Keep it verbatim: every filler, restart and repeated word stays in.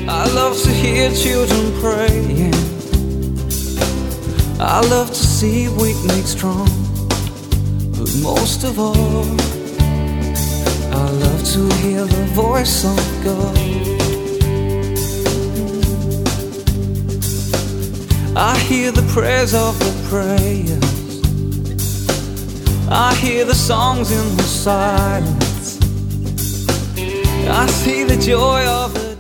I love to hear children praying. I love to see weak make strong. But most of all, I love to hear the voice of God. I hear the prayers of the prayers. I hear the songs in the silence. I see the joy of the